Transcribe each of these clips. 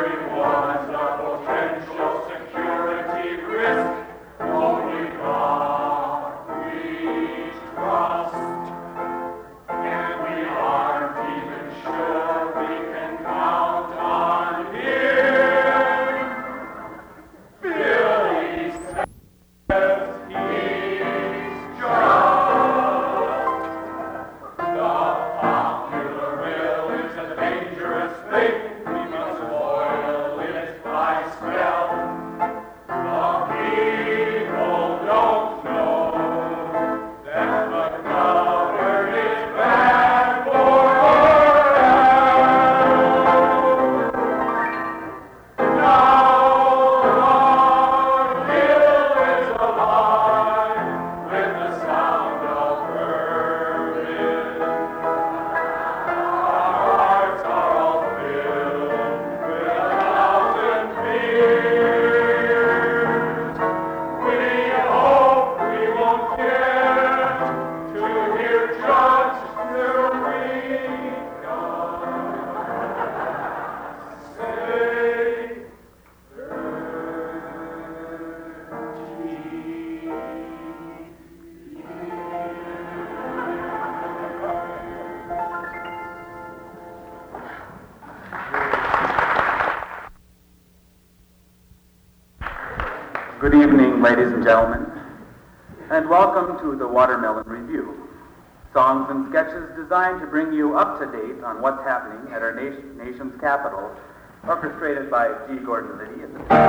Good evening, ladies and gentlemen, and welcome to the Watermelon Review. Songs and sketches designed to bring you up to date on what's happening at our nation's capital, orchestrated by G. Gordon Liddy.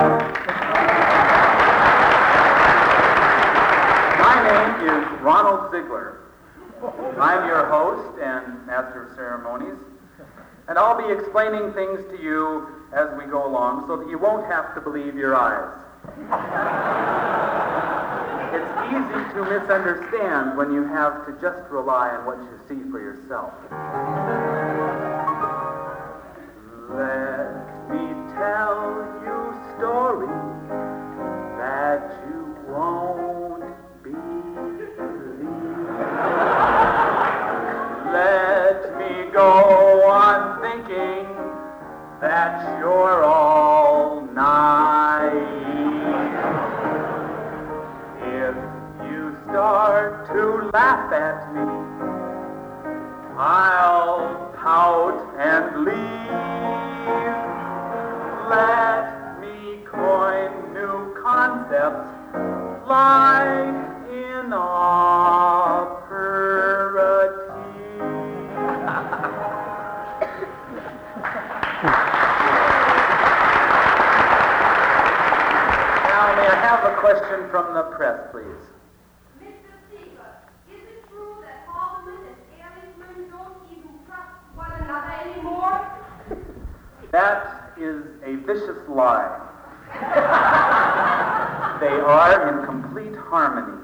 My name is Ronald Ziegler. I'm your host and master of ceremonies, and I'll be explaining things to you as we go along so that you won't have to believe your eyes. It's easy to misunderstand when you have to just rely on what you see for yourself. Let me tell you stories that you won't believe. Let me go on thinking that you're all naive. If you start to laugh at me, I'll pout and leave. Let me coin new concepts like Now, may I have a question from the press, please? Mr. Ziegler, is it true that Holloman and Ehrlichman don't even trust one another anymore? That is a vicious lie. They are in complete harmony.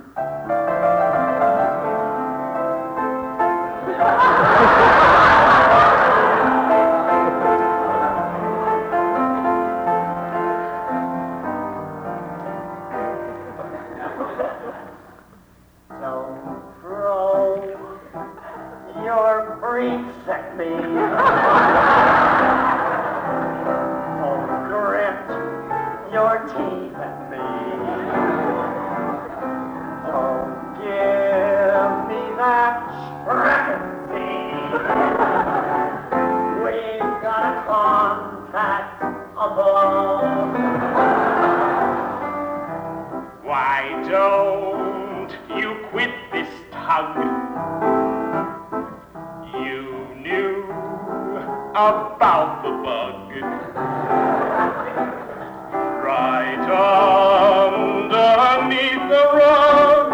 Don't throw your freaks at me. Don't grit your teeth at me. Don't give me that discrepancy. We've got a contract above. Why don't you quit this tug? You knew about the bug. Right underneath the rug,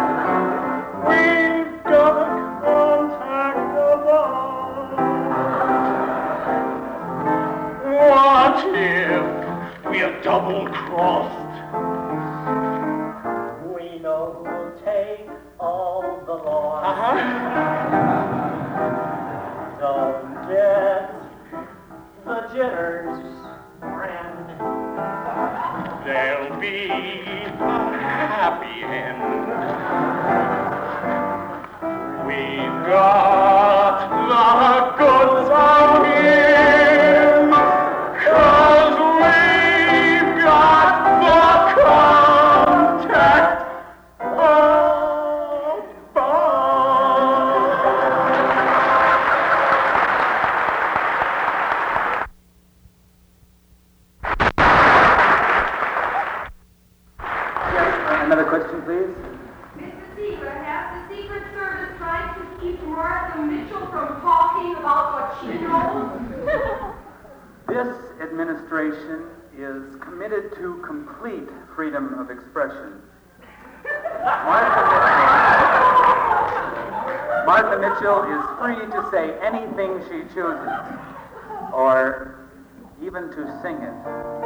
we've got a contact above. What if we're double-crossed? We know who'll take all the loss. Don't get the jitters, friend. There'll be a happy end. We've got the goods on him, 'cause administration is committed to complete freedom of expression. Martha Mitchell is free to say anything she chooses, or even to sing it.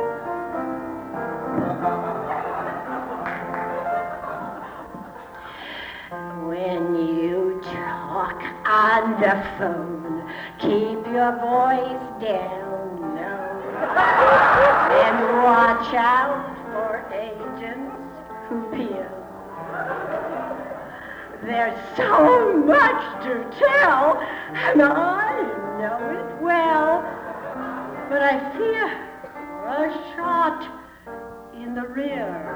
When you talk on the phone, keep your voice down low. And watch out for agents who peel. There's so much to tell, and I know it well. But I fear a shot in the rear.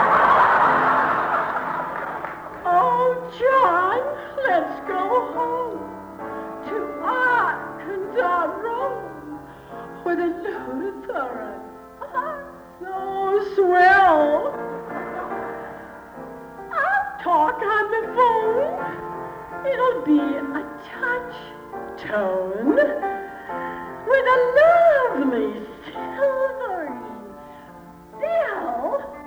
Oh, John, let's go home to Arkansas Rome, where the Lutherans are so swell. I'll talk on the phone. It'll be a touch tone with a lovely silvery bell.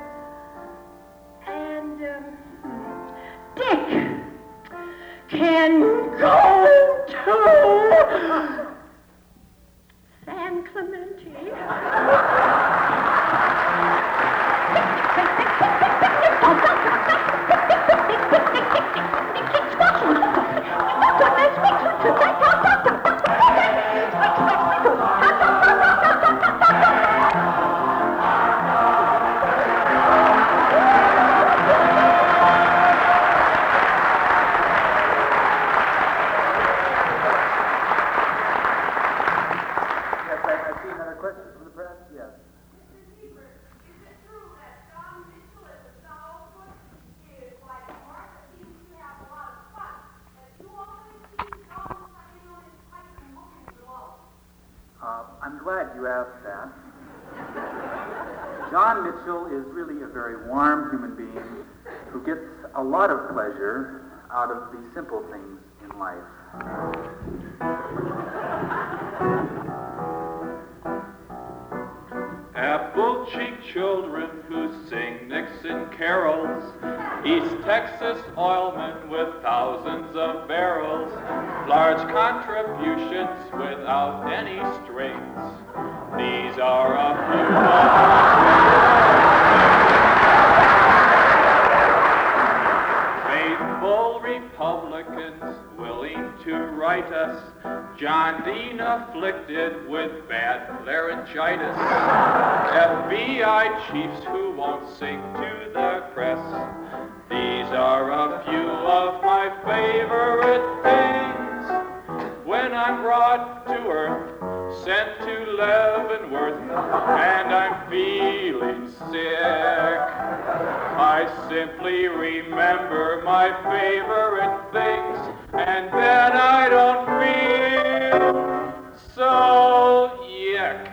And, Dick can go to San Clemente. I'm glad you asked that. John Mitchell is really a very warm human being who gets a lot of pleasure out of the simple things in life. Apple-cheeked children who sing Nixon carols, East Texas oilmen with thousands of barrels, large contributions without any strings. These are a few faithful Republicans willing to write us, John Dean afflicted with bad laryngitis, FBI chiefs who won't sing to the press. These are a few of my favorite things. When I'm brought to earth, sent to Leavenworth, and I'm feeling sick, I simply remember my favorite things, and then I don't feel so yuck.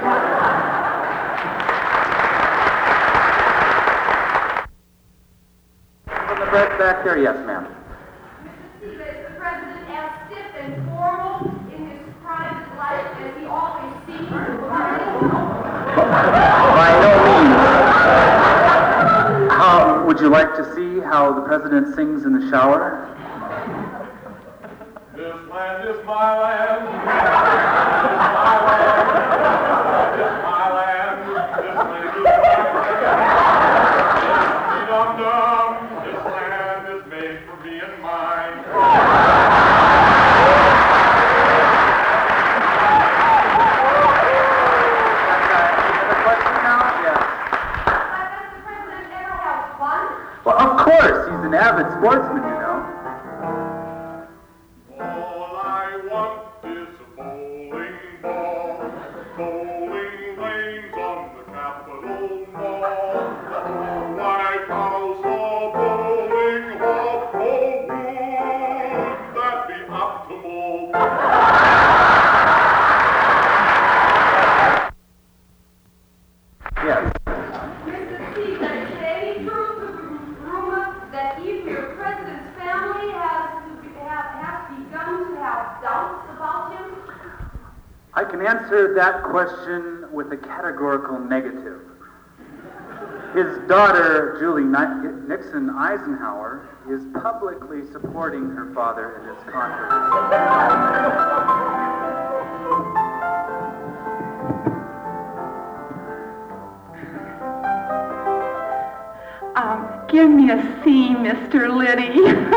From the press back there, yes, ma'am. Mr. Seaver, is the president as stiff and formal in his private life as he always seems to be? By no means. Would you like to see how the president sings in the shower? This land is my land. This is my land. This land is my land. Dum-dum. This land is made for me and mine. Another question now? Yes. Does the president ever have fun? Well, of course. He's an avid sportsman, you know. All I want is a bowling ball. Bowling lanes on the Capitol Mall. The whole White House, a bowling hall. Oh, would that be optimal? Yes. Mr. Seaver, is there any truth to the rumor that even your president's family has begun to have doubts about him? I can answer that question with a categorical negative. His daughter, Julie Nixon Eisenhower, is publicly supporting her father in this controversy. Give me a C, Mr. Liddy.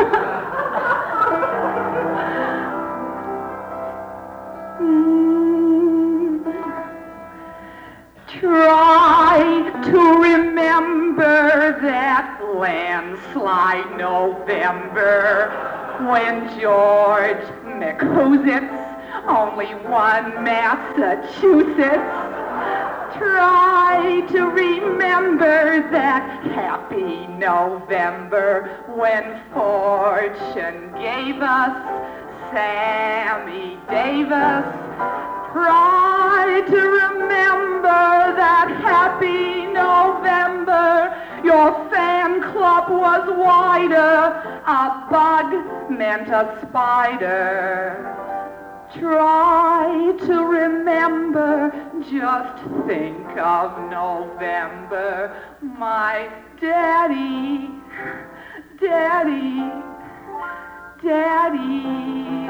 Try to remember that landslide November when George McCousins only won Massachusetts. Try to remember that happy November when fortune gave us Sammy Davis. Try to remember that happy November. Your fan club was wider. A bug meant a spider. Try to remember, just think of November. My daddy, daddy, daddy.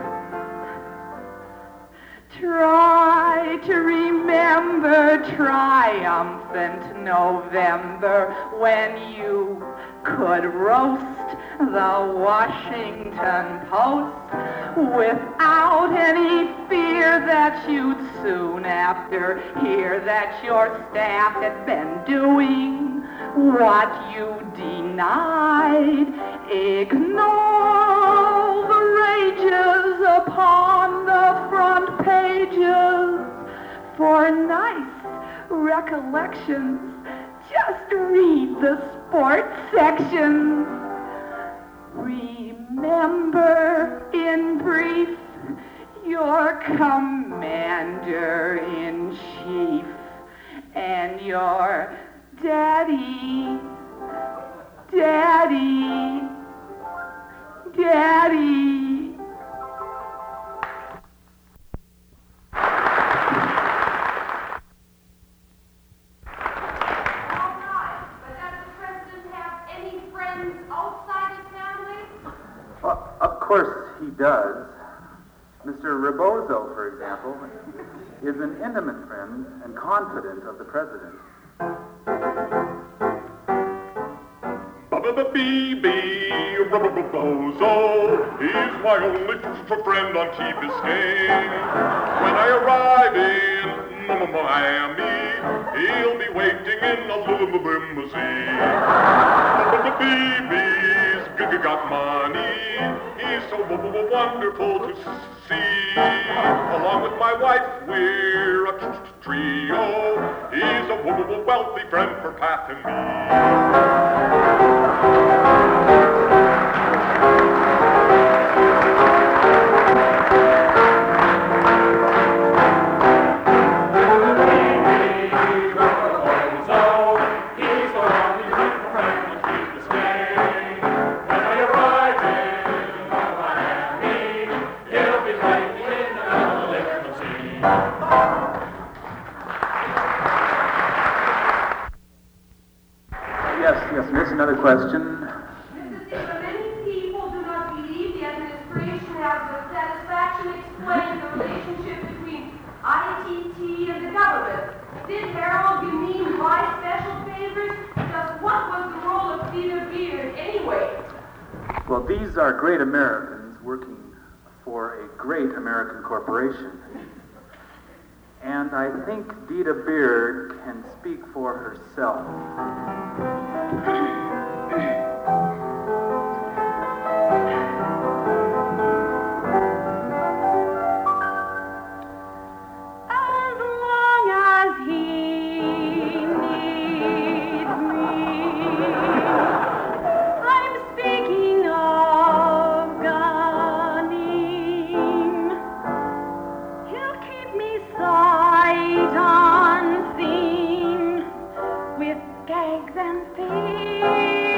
Try to remember triumphant November when you could roast the Washington Post without any fear that you'd soon after hear that your staff had been doing what you denied. Ignore the rages upon the front pages. For nice recollections, just read the sports sections. Remember in brief your commander-in-chief and your daddy, daddy, daddy. Of course he does. Mr. Rebozo, for example, is an intimate friend and confidant of the president. B.B. Rebozo, he's my only friend on Key Biscayne. When I arrive in Miami, he'll be waiting in a limousine. B.B.'s got money, he's so wonderful to see. Along with my wife, we're a trio. He's a wealthy friend for Pat and Yes, miss, another question. Mr. Speaker, many people do not believe the administration has with satisfaction explained the relationship between ITT and the government. Did Harold, you mean my special favors? Just what was the role of Peter Beard anyway? Well, these are great Americans working for a great American corporation. And I think Dita Beard can speak for herself. As long as he needs me, I'm speaking of Ganem. He'll keep me sight unseen with gags and fears.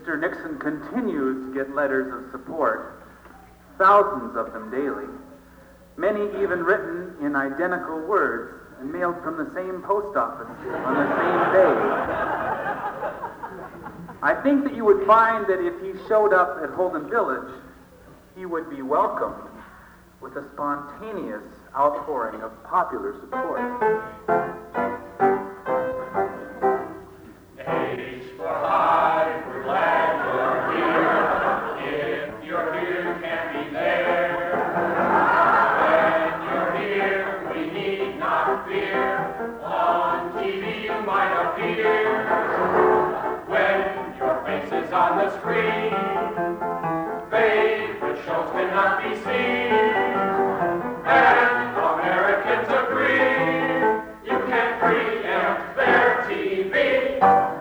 Mr. Nixon continues to get letters of support, thousands of them daily, many even written in identical words and mailed from the same post office on the same day. I think that you would find that if he showed up at Holden Village, he would be welcomed with a spontaneous outpouring of popular support. H for high, we're glad you're here. If you're here, can't be there. When you're here, we need not fear. On TV you might appear. When your face is on the screen, favorite shows cannot be seen. And Americans agree, you can't preempt their TV.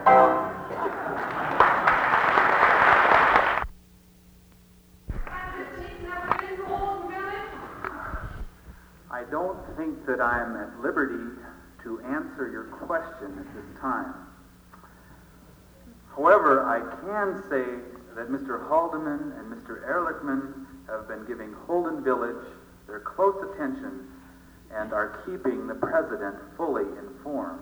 Has the chief never been to Holden Village? I don't think that I'm at liberty to answer your question at this time. However, I can say that Mr. Haldeman and Mr. Ehrlichman have been giving Holden Village their close attention and are keeping the president fully informed.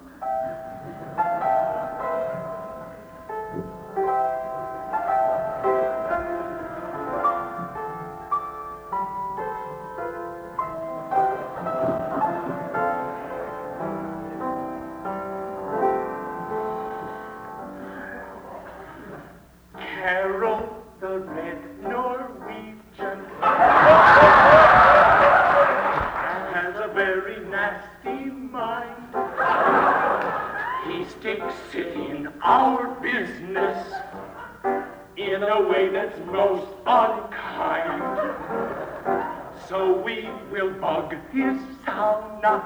Carol the Red Norwegian has a very nasty mind. He sticks it in our business in a way that's most unkind. So we will bug his sauna,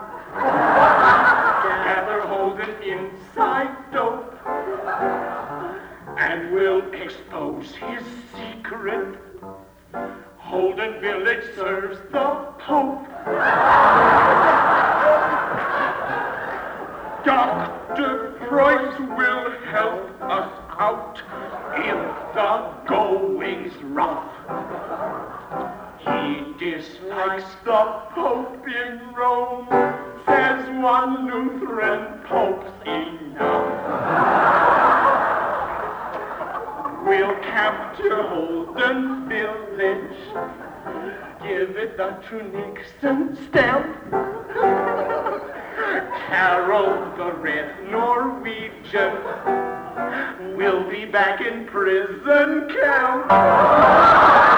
gather Holden inside dope, and we'll expose his secret. Holden Village serves the Pope. Dr. Preuss will help us out if the going's rough. He dislikes the Pope in Rome, says one Lutheran Pope's enough. We'll capture Holden Village, give it the true Nixon stamp. Carol the Red Norwegian will be back in prison camp.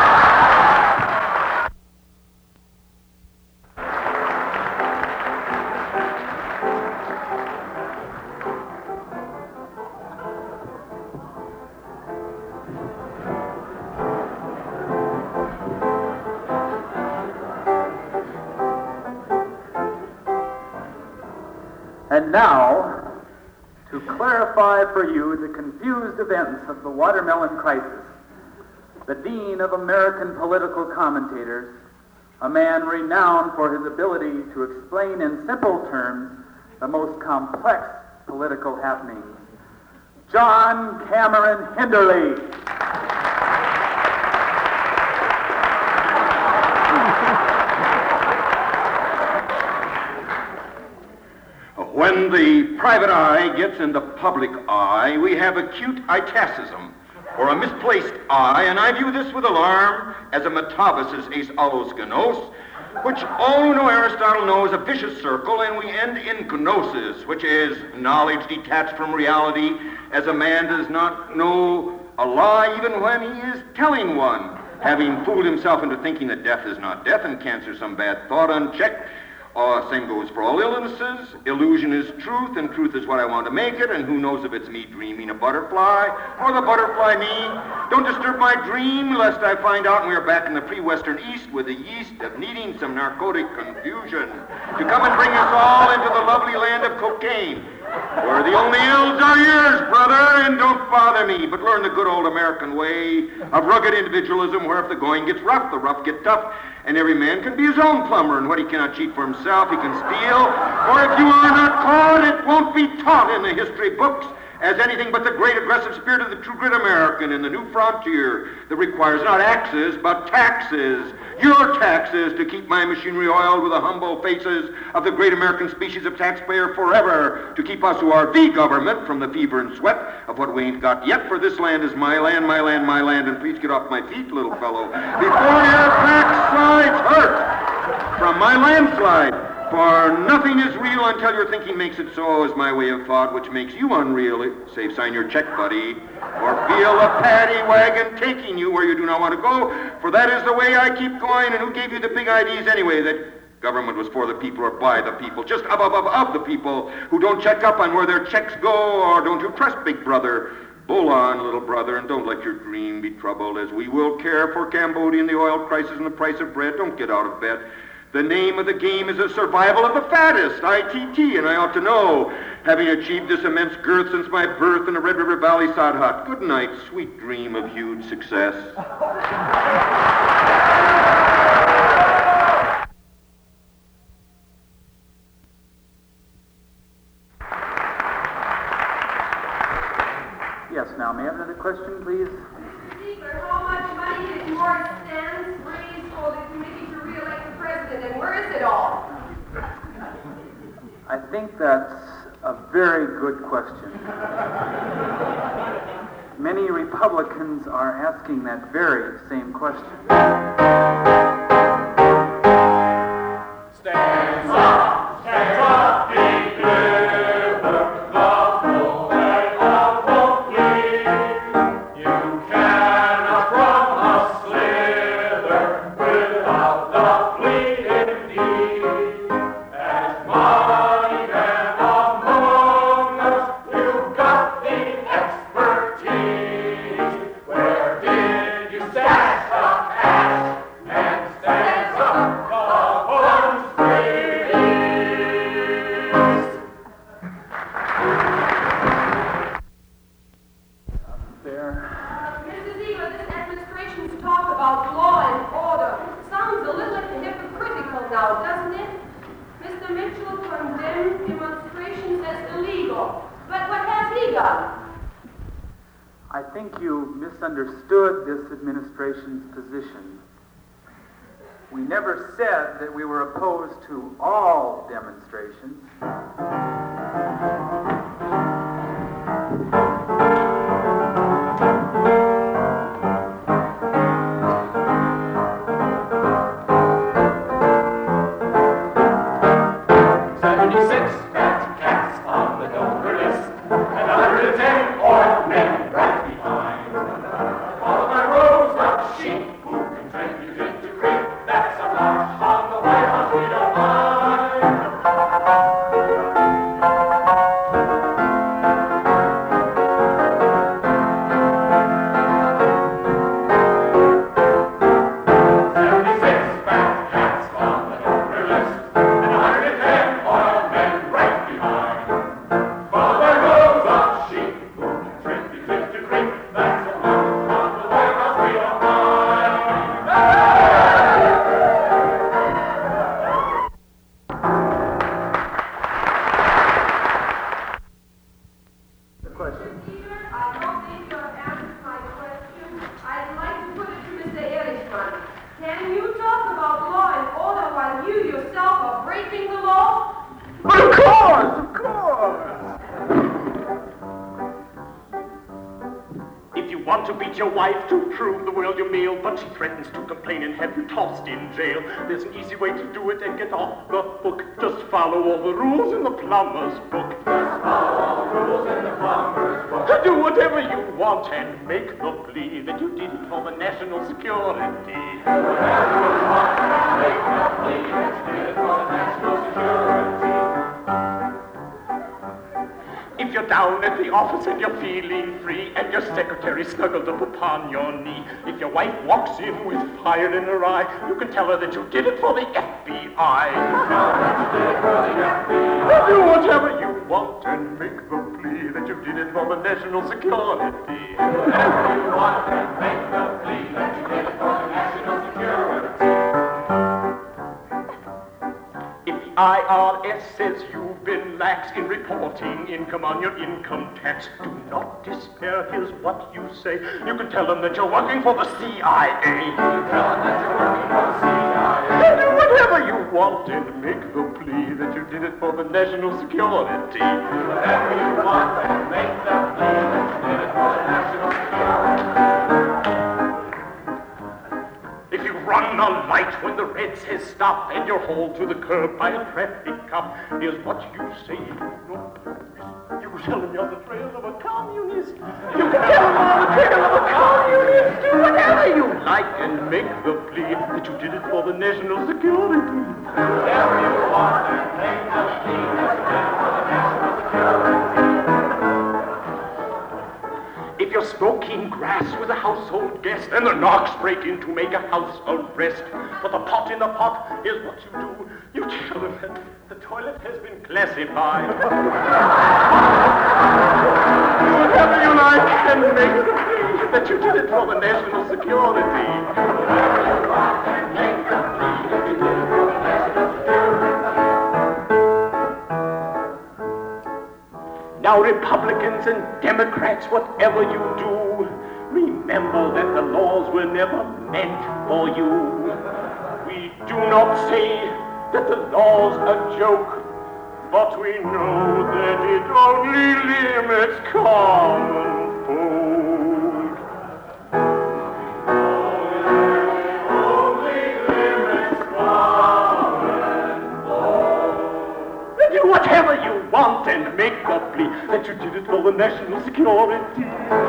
And now, to clarify for you the confused events of the watermelon crisis, the Dean of American Political Commentators, a man renowned for his ability to explain in simple terms the most complex political happenings, John Cameron Hinderly. When the private eye gets in the public eye, we have acute itasism, or a misplaced eye, and I view this with alarm as a metabasis eis allos gnos, which all who know Aristotle know is a vicious circle, and we end in gnosis, which is knowledge detached from reality, as a man does not know a lie even when he is telling one, having fooled himself into thinking that death is not death and cancer some bad thought unchecked. Same goes for all illnesses. Illusion is truth, and truth is what I want to make it, and who knows if it's me dreaming a butterfly or the butterfly me. Don't disturb my dream, lest I find out we are back in the pre-Western East with the yeast of needing some narcotic confusion to come and bring us all into the lovely land of cocaine, where the only ills are yours, brother, and don't bother me, but learn the good old American way of rugged individualism, where if the going gets rough, the rough get tough, and every man can be his own plumber, and what he cannot cheat for himself, he can steal. For if you are not caught, it won't be taught in the history books, as anything but the great aggressive spirit of the true grit American in the new frontier that requires not axes, but taxes, your taxes, to keep my machinery oiled with the humble faces of the great American species of taxpayer forever, to keep us who are the government from the fever and sweat of what we ain't got yet, for this land is my land, my land, my land, and please get off my feet, little fellow, before your backsides hurt from my landslide. For nothing is real until your thinking makes it so, is my way of thought, which makes you unreal, save sign your check, buddy, or feel a paddy wagon taking you where you do not want to go, for that is the way I keep going, and who gave you the big ideas anyway, that government was for the people or by the people, just of the people, who don't check up on where their checks go, or don't you trust Big Brother? Bull on, little brother, and don't let your dream be troubled, as we will care for Cambodia and the oil crisis and the price of bread. Don't get out of bed. The name of the game is the survival of the fattest, ITT, and I ought to know, having achieved this immense girth since my birth in the Red River Valley sod hut. Good night, sweet dream of huge success. Yes, now, may I have another question, please? Mr. Ziegler, how much money did Morris Stans raise for the committee to re-elect the president, and where is it all? I think that's a very good question. Many Republicans are asking that very same question. Stands up, deliver the full flag of the fleet. You cannot from us slither without the fleet indeed. As money man among us, you've got the expertise. Where did you stash the cash and stand up the funds release? There. Mr. Ziegler, this administration's talk about law and order sounds a little hypocritical now, doesn't it? Mr. Mitchell condemned demonstrations as illegal. But what has he done? I think you misunderstood this administration's position. We never said that we were opposed to all demonstrations. There's an easy way to do it and get off the hook. Just follow all the rules in the plumber's book. Just follow all the rules in the plumber's book. Do whatever you want and make the plea that you did it for the national security. Do whatever you want and make the plea that you did it for the national security. If you're down at the office and you're feeling free and your secretary snuggled up upon your knee, if your wife walks in with fire in her eye, you can tell her that you did it for the FBI. Do whatever you want and make the plea that you did it for the national security. Do whatever you want and make the plea that you did it for the national security. If the IRS says you've been been lax in reporting income on your income tax. Do not despair, here's what you say. You can tell them that you're working for the CIA. You can tell them that you're working for the CIA. Do whatever you want and make the plea that you did it for the national security. Do whatever you want and make the plea that you did it for the national security. If you run a light when the red says stop and you're hauled to the curb by a traffic cop, here's what you say. You tell him you're the trail of a communist. You can tell him you're the trail of a communist. Do whatever you like and make the plea that you did it for the national security. Whatever you want and make the plea that you did it for the national security. If you're smoking grass with a household guest and the knocks break in to make a house arrest, put the pot in the pot, here's what you do. You tell them that the toilet has been classified. Whatever you like and make the plea that you did it for the national security. Whatever you want and make the plea that you did it for the national security. Now, Republicans and Democrats, whatever you do, remember that the laws were never meant for you. We do not say that the law's a joke, but we know that it only limits common folk. Only limits common folk. Do whatever you want and make the plea that you did it for the national security.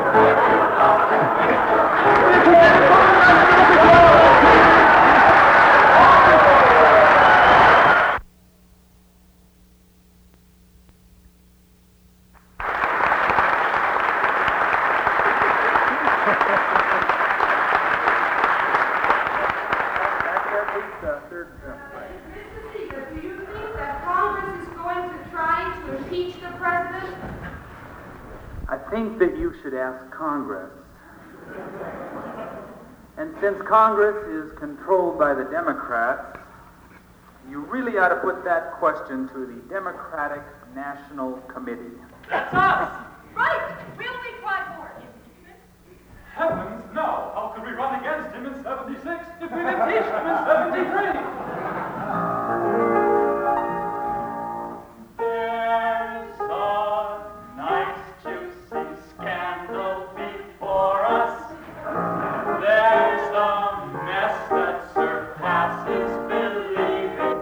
Mr. Speaker, do you think that Congress is going to try to impeach the president? I think that you should ask Congress. And since Congress is controlled by the Democrats, you really ought to put that question to the Democratic National Committee. That's us! Right! Will we try for impeachment? Heavens, no! How could we run against him in 76 if we'd impeached him in 73? There's a nice juicy scandal before us. There's a mess that surpasses believing.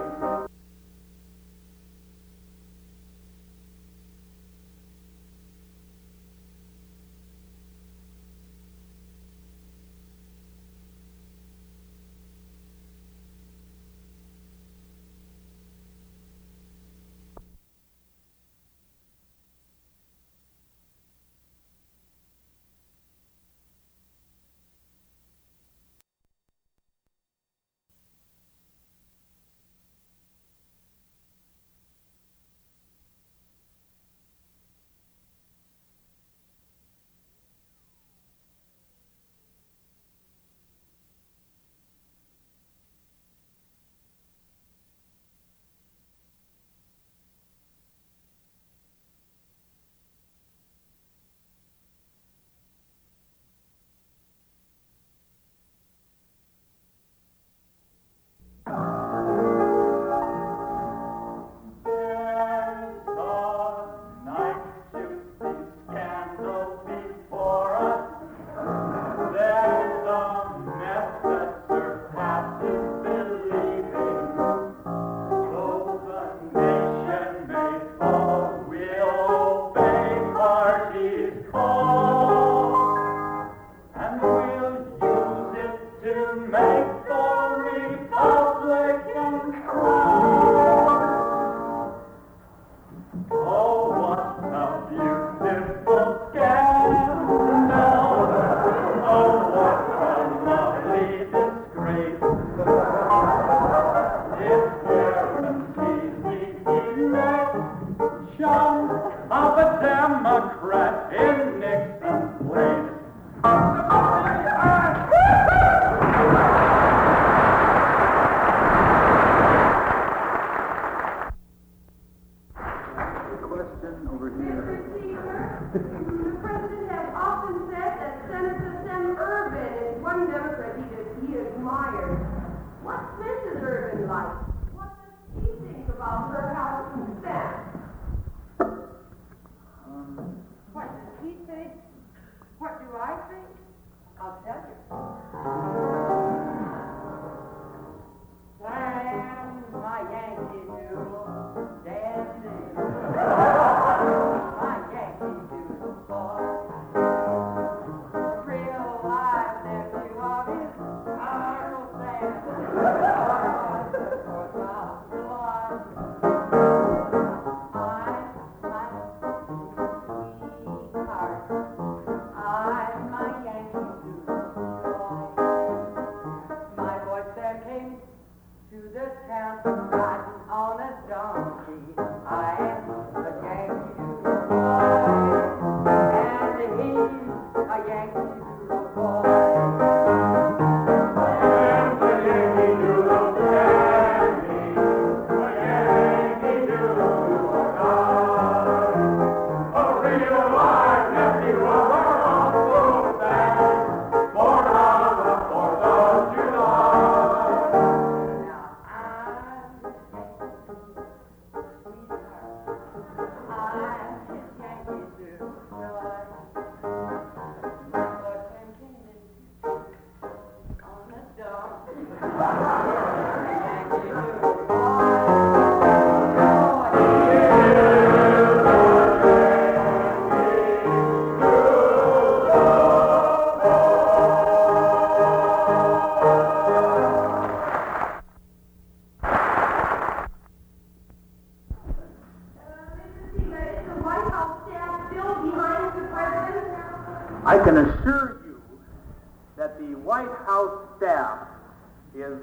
that the White House staff is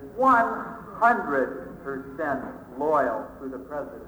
100% loyal to the President.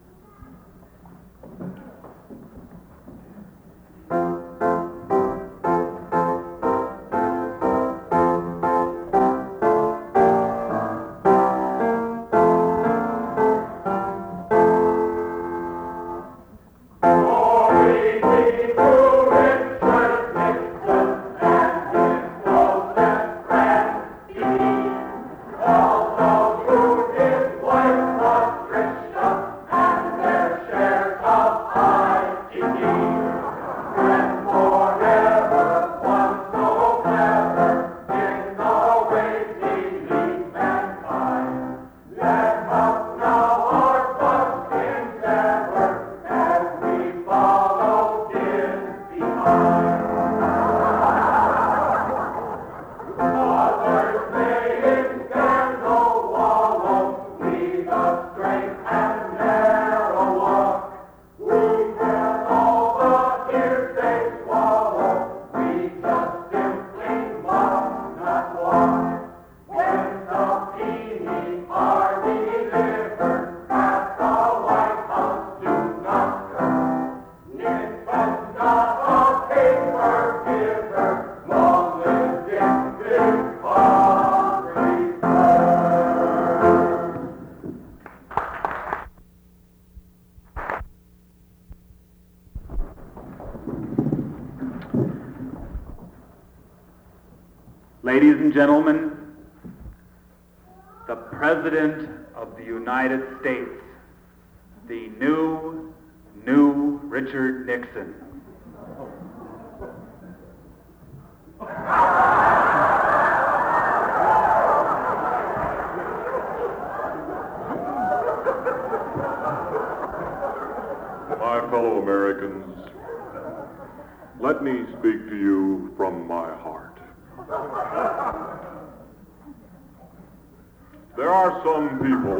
Ladies and gentlemen, the President of the United States, the new Richard Nixon. My fellow Americans, let me speak to you from my heart. There are some people,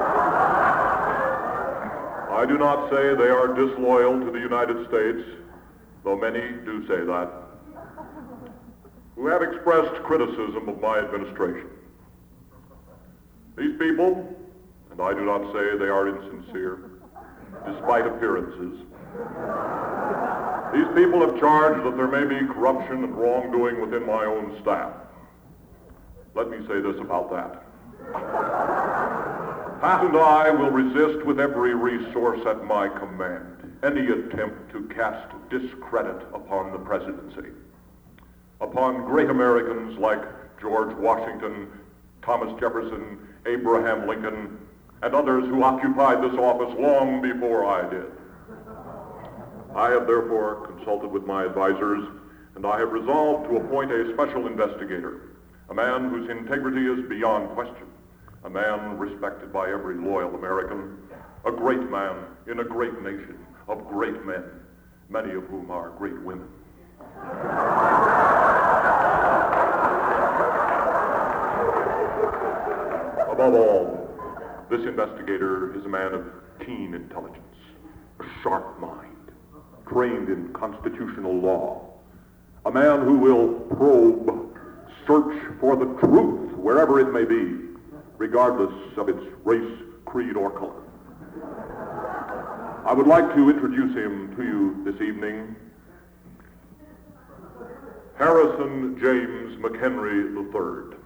I do not say they are disloyal to the United States, though many do say that, who have expressed criticism of my administration. These people, and I do not say they are insincere, despite appearances, these people have charged that there may be corruption and wrongdoing within my own staff. Let me say this about that. Pat and I will resist with every resource at my command any attempt to cast discredit upon the presidency, upon great Americans like George Washington, Thomas Jefferson, Abraham Lincoln, and others who occupied this office long before I did. I have therefore consulted with my advisors, and I have resolved to appoint a special investigator, a man whose integrity is beyond question, a man respected by every loyal American, a great man in a great nation of great men, many of whom are great women. Above all, this investigator is a man of keen intelligence, a sharp mind, trained in constitutional law, a man who will probe, search for the truth wherever it may be, regardless of its race, creed, or color. I would like to introduce him to you this evening, Harrison James McHenry III.